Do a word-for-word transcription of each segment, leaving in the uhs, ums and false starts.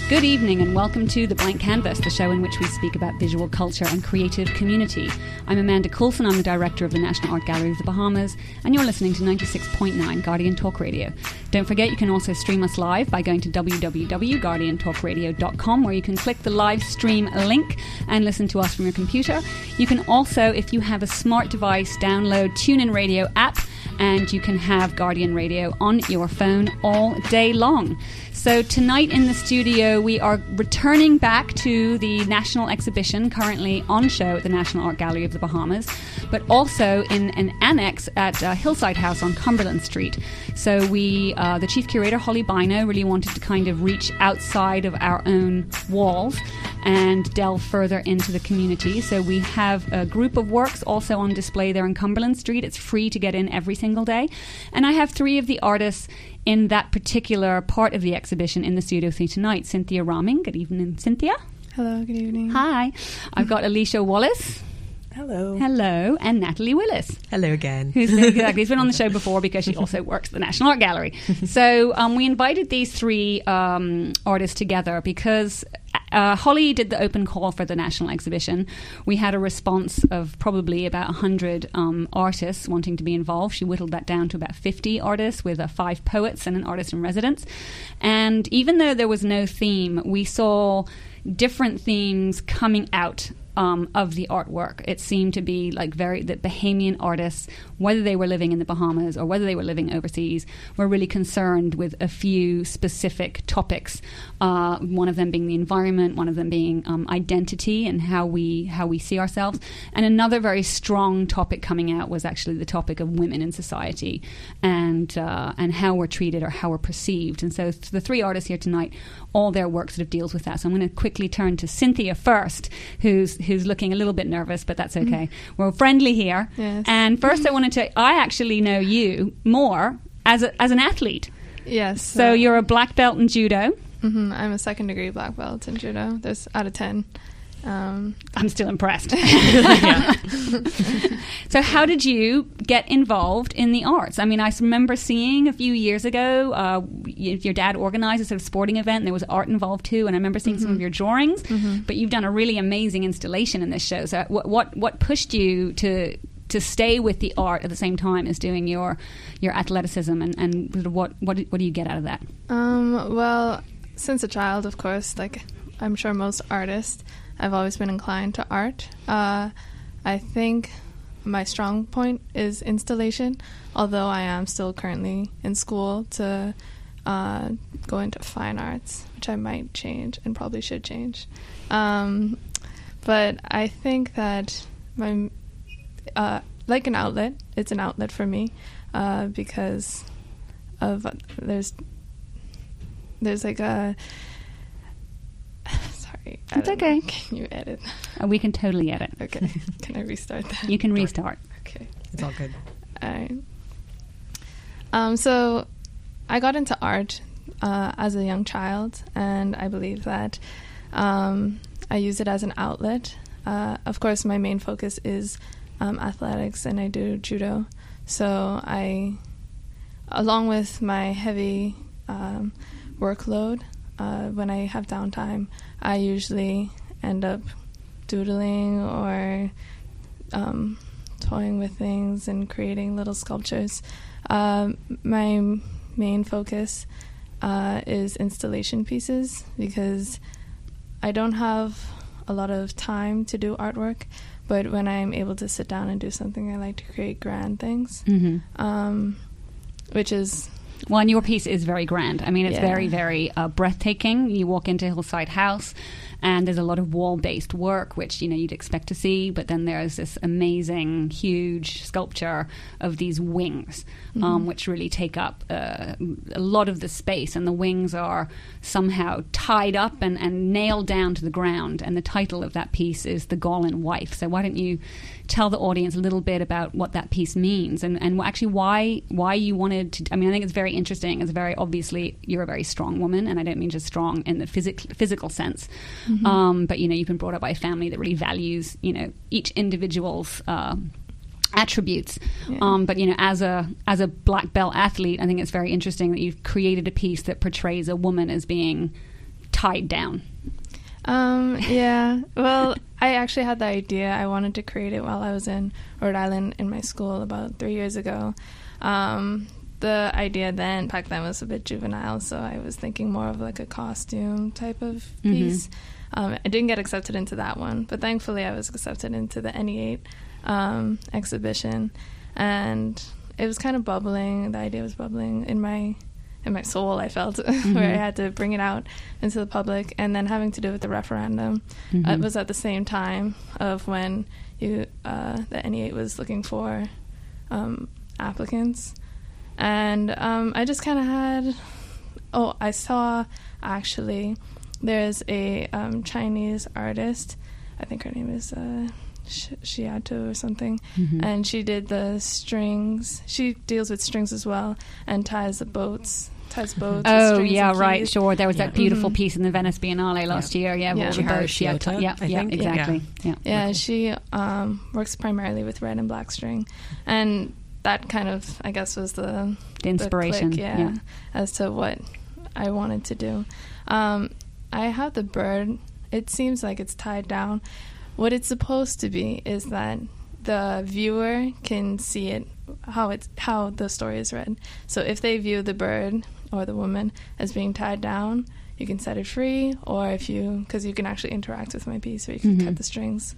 Good evening and welcome to The Blank Canvas, the show in which we speak about visual culture and creative community. I'm Amanda Coulson, I'm the director of the National Art Gallery of the Bahamas, and you're listening to ninety-six point nine Guardian Talk Radio. Don't forget you can also stream us live by going to w w w dot guardian talk radio dot com, where you can click the live stream link and listen to us from your computer. You can also, if you have a smart device, download TuneIn Radio app, and you can have Guardian Radio on your phone all day long. So tonight in the studio, we are returning back to the National Exhibition, currently on show at the National Art Gallery of the Bahamas, but also in an annex at uh, Hillside House on Cumberland Street. So we, uh, the chief curator, Holly Bino, really wanted to kind of reach outside of our own walls and delve further into the community. So we have a group of works also on display there in Cumberland Street. It's free to get in every single day. And I have three of the artists in that particular part of the exhibition in the studio tonight. Cynthia Rahming. Good evening, Cynthia. Hello, good evening. Hi. I've got Alicia Wallace. Hello. Hello. And Natalie Willis. Hello again. Who's been, exactly, who's been on the show before because she also works at the National Art Gallery. So um, we invited these three um, artists together because uh, Holly did the open call for the National Exhibition. We had a response of probably about one hundred um, artists wanting to be involved. She whittled that down to about fifty artists with uh, five poets and an artist in residence. And even though there was no theme, we saw different themes coming out Um, of the artwork. It seemed to be like very that Bahamian artists, whether they were living in the Bahamas or whether they were living overseas, were really concerned with a few specific topics. Uh, one of them being the environment, one of them being um, identity and how we how we see ourselves, and another very strong topic coming out was actually the topic of women in society and uh, and how we're treated or how we're perceived. And so the three artists here tonight, all their work sort of deals with that. So I'm going to quickly turn to Cynthia first, who's who's looking a little bit nervous, but that's okay. Mm. We're friendly here. Yes. And first I wanted to, I actually know you more as a, as an athlete. Yes. So uh, you're a black belt in judo. Mm-hmm, I'm a second degree black belt in judo. There's out of ten. Um, I'm still impressed. So how did you get involved in the arts? I mean, I remember seeing a few years ago, uh, your dad organized a sort of sporting event, and there was art involved too, and I remember seeing mm-hmm. some of your drawings, mm-hmm. but you've done a really amazing installation in this show. So what what, what pushed you to to stay with the art at the same time as doing your your athleticism, and, and what, what, what do you get out of that? Um, well, since a child, of course, like I'm sure most artists, I've always been inclined to art. Uh, I think my strong point is installation, although I am still currently in school to uh, go into fine arts, which I might change and probably should change. Um, but I think that my, uh, like an outlet, it's an outlet for me uh, because of there's there's like a It's okay. Know. Can you edit? Uh, we can totally edit. Okay. Can I restart that? You can restart. Okay. It's all good. All right. Um, so I got into art uh, as a young child, and I believe that um, I use it as an outlet. Uh, of course, my main focus is um, athletics, and I do judo. So I, along with my heavy um, workload, Uh, when I have downtime, I usually end up doodling or um, toying with things and creating little sculptures. Uh, my main focus uh, is installation pieces because I don't have a lot of time to do artwork, but when I'm able to sit down and do something, I like to create grand things, mm-hmm. um, which is... Well, and your piece is very grand. I mean, it's yeah. very, very uh, breathtaking. You walk into Hillside House, and there's a lot of wall-based work, which, you know, you'd expect to see. But then there's this amazing, huge sculpture of these wings, mm-hmm. um, which really take up uh, a lot of the space. And the wings are somehow tied up and, and nailed down to the ground. And the title of that piece is The Gallen Wife. So why don't you tell the audience a little bit about what that piece means and, and actually why why you wanted to... I mean, I think it's very interesting. It's very obviously, you're a very strong woman, and I don't mean just strong in the physic, physical sense. Mm-hmm. Um, but, you know, you've been brought up by a family that really values, you know, each individual's uh, attributes. Yeah. Um, but, you know, as a as a black belt athlete, I think it's very interesting that you've created a piece that portrays a woman as being tied down. Um, yeah. Well, I actually had the idea. I wanted to create it while I was in Rhode Island in my school about three years ago. Um, the idea then, back then, was a bit juvenile, so I was thinking more of like a costume type of piece. Mm-hmm. Um, I didn't get accepted into that one, but thankfully I was accepted into the N E eight um, exhibition, and it was kind of bubbling. The idea was bubbling in my in my soul, I felt, mm-hmm. where I had to bring it out into the public. And then having to do with the referendum, mm-hmm. uh, it was at the same time of when you uh, the N E eight was looking for um, applicants. And um, I just kind of had, oh, I saw, actually, there's a um, Chinese artist, I think her name is uh, Shiato or something, mm-hmm. and she did the strings. She deals with strings as well and ties the boats. Ties boats. Oh, yeah, right, sure. There was yeah. that beautiful mm-hmm. piece in the Venice Biennale last yeah. year. Yeah, yeah. with boats. Shiato, yeah, yeah, I yeah, think. exactly. Yeah, yeah. yeah she um, works primarily with red and black string. And that kind of, I guess, was the, the inspiration. The click, yeah, yeah, as to what I wanted to do. Um, I have the bird. It seems like it's tied down. What it's supposed to be is that the viewer can see it, how it's how the story is read. So if they view the bird or the woman as being tied down, you can set it free, or if you, because you can actually interact with my piece, or you can mm-hmm. cut the strings.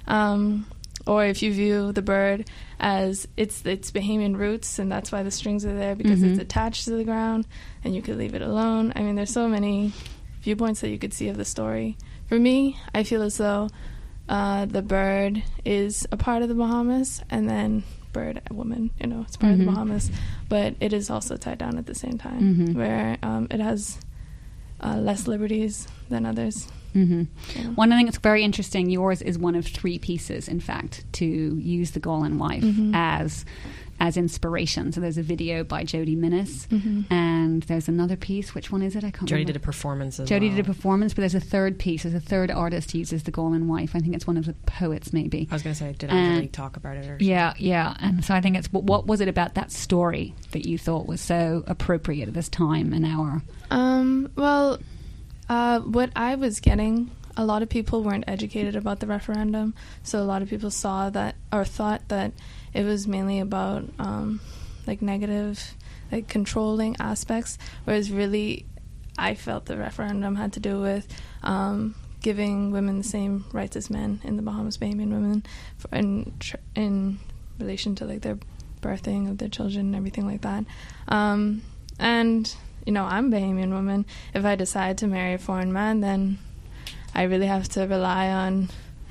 Um, or if you view the bird as it's its Bahamian roots, and that's why the strings are there, because mm-hmm. it's attached to the ground, and you could leave it alone. I mean, there's so many viewpoints that you could see of the story. For me, I feel as though uh, the bird is a part of the Bahamas, and then bird, a woman, you know, it's part mm-hmm. of the Bahamas, but it is also tied down at the same time, mm-hmm. where um, it has uh, less liberties than others. Mm-hmm. Yeah. One thing that's very interesting, yours is one of three pieces, in fact, to use the Gaulin wife mm-hmm. as as inspiration. So there's a video by Jody Minnis, mm-hmm. and there's another piece. Which one is it? I can't Jody remember. did a performance as Jody well. did a performance, but there's a third piece. There's a third artist who uses the Gaulin wife. I think it's one of the poets, maybe. I was going to say, did I really talk about it? Or yeah, yeah. And so I think it's, what, what was it about that story that you thought was so appropriate at this time and hour? Um, well, uh, what I was getting, a lot of people weren't educated about the referendum, so a lot of people saw that, or thought that it was mainly about um, like negative, like controlling aspects, whereas really I felt the referendum had to do with um, giving women the same rights as men in the Bahamas, Bahamian women, for, in tr- in relation to like their birthing of their children and everything like that. Um, and you know, I'm a Bahamian woman. If I decide to marry a foreign man, then I really have to rely on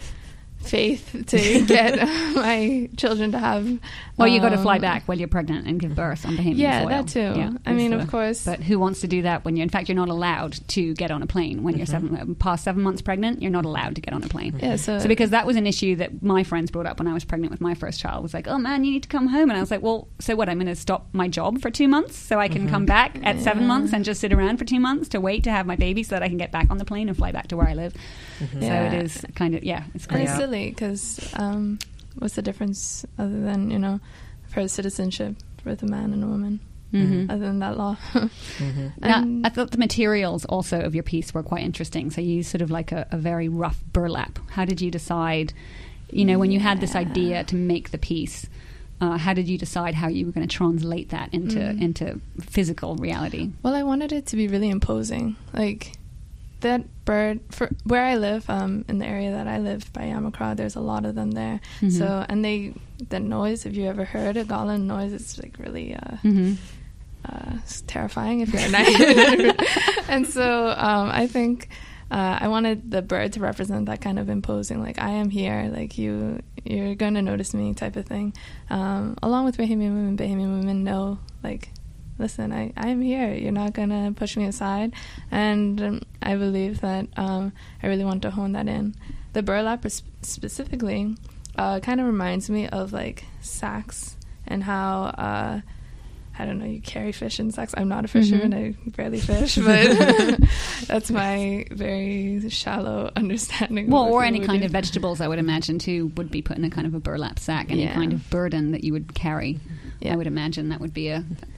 faith to get my children to have. Well, you got to um, fly back while you're pregnant and give birth on Bahamian yeah, soil. that too. Yeah, I mean, so, of course. But who wants to do that when you're? In fact, you're not allowed to get on a plane when mm-hmm. you're seven past seven months pregnant. You're not allowed to get on a plane. Yeah. So, so because that was an issue that my friends brought up when I was pregnant with my first child. Was like, oh man, you need to come home, and I was like, well, so what? I'm going to stop my job for two months so I can mm-hmm. come back at yeah. seven months and just sit around for two months to wait to have my baby so that I can get back on the plane and fly back to where I live. Mm-hmm. So yeah. it is kind of yeah, it's and crazy. it's silly because um, what's the difference other than you know for citizenship with a man and a woman? Mm-hmm. Other than that law. mm-hmm. Now, I thought the materials also of your piece were quite interesting. So you used sort of like a, a very rough burlap. How did you decide, you know, when you had this idea to make the piece, uh, how did you decide how you were going to translate that into mm. into physical reality? Well, I wanted it to be really imposing. Like, that bird, for where I live, um, in the area that I live by Yamacraw, there's a lot of them there. Mm-hmm. So, and they, the noise, if you ever heard a Gaulin noise, it's like really uh, mm-hmm. uh, it's terrifying if you're at night. And so um, I think uh, I wanted the bird to represent that kind of imposing, like, I am here, like, you, you're going to notice me type of thing. Um, along with Bahamian women, Bahamian women know, like, listen, I, I'm here. You're not going to push me aside. And um, I believe that um, I really want to hone that in. The burlap sp- specifically uh, kind of reminds me of, like, sacks and how, uh, I don't know, you carry fish in sacks. I'm not a fisherman. Mm-hmm. I barely fish, but that's my very shallow understanding. Well, of or any kind do. of vegetables, I would imagine, too, would be put in a kind of a burlap sack. Any yeah. kind of burden that you would carry. Yeah. I would imagine that would be a...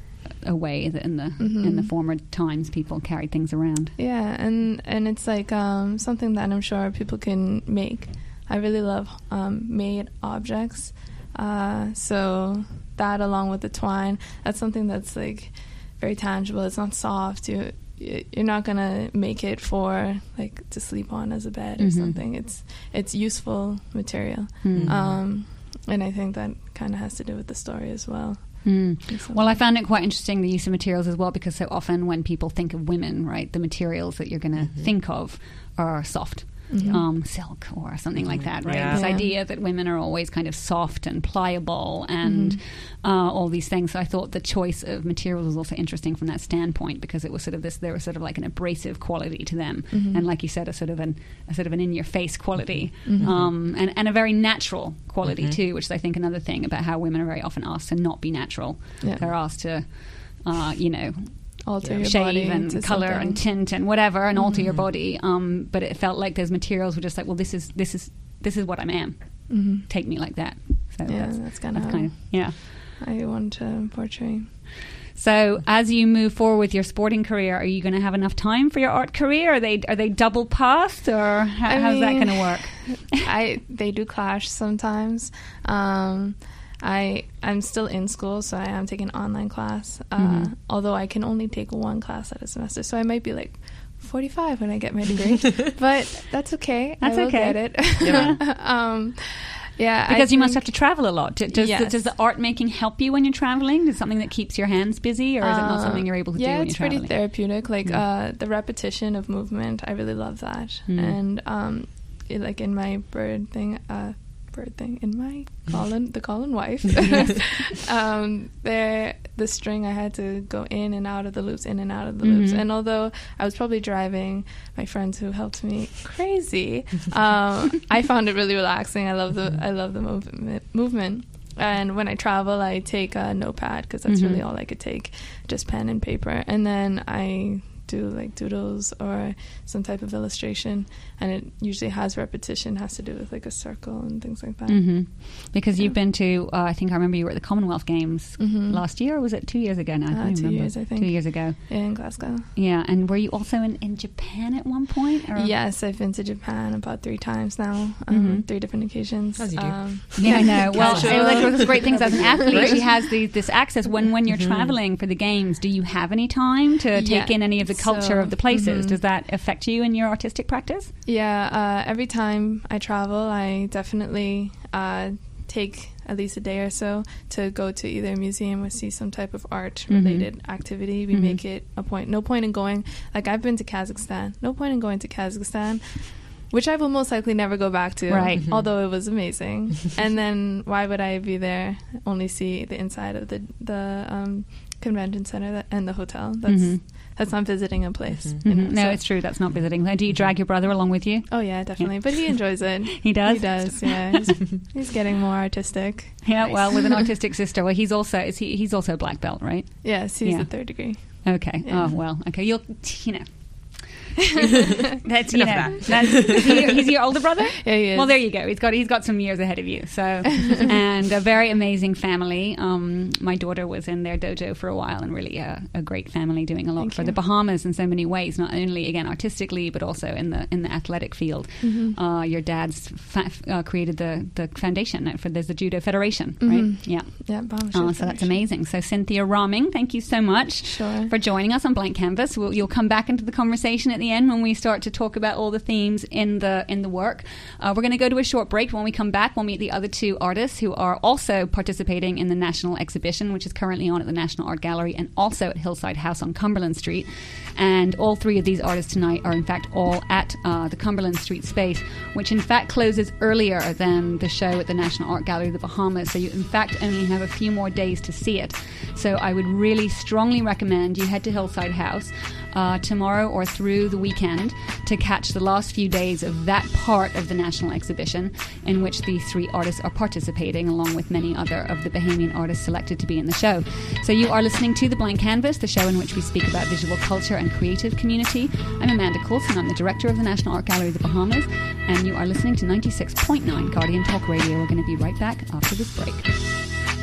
a way that in the Mm-hmm. in the former times people carried things around. Yeah, and and it's like um, something that I'm sure people can make. I really love um, made objects, uh, so that along with the twine, that's something that's like very tangible. It's not soft. You you're not gonna make it for like to sleep on as a bed or Mm-hmm. something. It's it's useful material, Mm. um, and I think that kind of has to do with the story as well. Mm. So- Well, I found it quite interesting, the use of materials as well, because so often when people think of women, right, the materials that you're going to Mm-hmm. think of are soft. Mhm. Um, silk or something like that, right? Yeah. This Yeah. idea that women are always kind of soft and pliable and Mm-hmm. uh, all these things. So I thought the choice of materials was also interesting from that standpoint, because it was sort of this, there was sort of like an abrasive quality to them, Mhm. and like you said, a sort of an a sort of an in your face quality, Mhm. um, and and a very natural quality Mhm. too, which is I think another thing about how women are very often asked to not be natural. Yeah. They're asked to, uh, you know, Alter your shave body and into color something. and tint and whatever and alter your Mhm. body. Um, but it felt like those materials were just like, well, this is this is this is what I am. Mhm. Take me like that. So Yeah, that's, that's kind of that's how kind of yeah. I want to portray. So as you move forward with your sporting career, are you going to have enough time for your art career? Are they are they double passed, or how, I how's that mean, going to work? I they do clash sometimes. Um, I I'm still in school, so I am taking online class. Uh, Mhm. Although I can only take one class at a semester, so I might be like forty-five when I get my degree. But that's okay. That's I will okay. get it. Yeah. um, yeah, Because I you must think- have to travel a lot. D- Does, Yes. does the art making help you when you're traveling? Is it something that keeps your hands busy, or is it not Uh, something you're able to yeah, do when you're it's pretty traveling? therapeutic. Like Mm. uh, the repetition of movement, I really love that. Mm. And um, it, like in my bird thing, uh, bird thing in my Colin, the Colin wife, um, there the string I had to go in and out of the loops, in and out of the loops. Mhm. And although I was probably driving my friends who helped me crazy, um, I found it really relaxing. I love the I love the movement movement. And when I travel, I take a notepad because that's Mhm. really all I could take, just pen and paper. And then I do like doodles or some type of illustration, and it usually has repetition, has to do with like a circle and things like that. hmm Because Yeah. you've been to, uh, I think I remember you were at the Commonwealth Games Mhm. last year, or was it two years ago now? I Uh, can't two remember. years, I think. Two years ago. In Glasgow. Yeah, and were you also in, in Japan at one point? Or? Yes, I've been to Japan about three times now, um, Mhm. three different occasions. As you do. Um, Yeah, I know. Well, Cultural. I like one of those great things as an athlete. She has the, this access when when you're Mhm. traveling for the games. Do you have any time to take Yeah. in any of the culture So, of the places? mhm. Does that affect you in your artistic practice? Yeah, uh, every time I travel, I definitely uh, take at least a day or so to go to either a museum or see some type of art-related activity. We Mhm. make it a point. No point in going, like I've been to Kazakhstan. No point in going to Kazakhstan, which I will most likely never go back to, Right. Mhm. although it was amazing. And then why would I be there, only see the inside of the, the um, convention center that, and the hotel? That's Mhm. that's not visiting a place. Mhm. you know, Mhm. No, so- it's true. That's not visiting. Do you drag your brother along with you? Oh yeah, definitely. But he enjoys it. He does? He does. Yeah, he's, he's getting more artistic. Yeah, Nice. well, with an artistic sister. Well, he's also is he, he's also a black belt, right? Yes, he's Yeah. the third degree. Okay. Yeah. Oh well. Okay. You'll you know. That's you know. Enough of That's, is he, he's your older brother. Yeah, he is. Well, there you go. He's got he's got some years ahead of you. So, and a very amazing family. Um, my daughter was in their dojo for a while, and really a, a great family doing a lot Thank for you. the Bahamas in so many ways. Not only again artistically, but also in the in the athletic field. Mhm. Uh, your dad's fa- uh, created the the foundation for there's the Judo Federation, right? Mhm. Yeah. Yeah, Bahama Oh, Shield so that's Federation. amazing. So Cynthia Rahming, thank you so much Sure. for joining us on Blank Canvas. We'll, you'll come back into the conversation at the end when we start to talk about all the themes in the in the work. Uh, we're going to go to a short break. When we come back, we'll meet the other two artists who are also participating in the National Exhibition, which is currently on at the National Art Gallery and also at Hillside House on Cumberland Street. And all three of these artists tonight are in fact all at uh, the Cumberland Street space, which in fact closes earlier than the show at the National Art Gallery of the Bahamas. So you in fact only have a few more days to see it. So I would really strongly recommend you head to Hillside House uh, tomorrow or through the weekend to catch the last few days of that part of the National Exhibition in which these three artists are participating along with many other of the Bahamian artists selected to be in the show. So you are listening to The Blank Canvas, the show in which we speak about visual culture and creative community. I'm Amanda Coulson. I'm the director of the National Art Gallery of the Bahamas, and you are listening to ninety-six point nine Guardian Talk Radio. We're going to be right back after this break.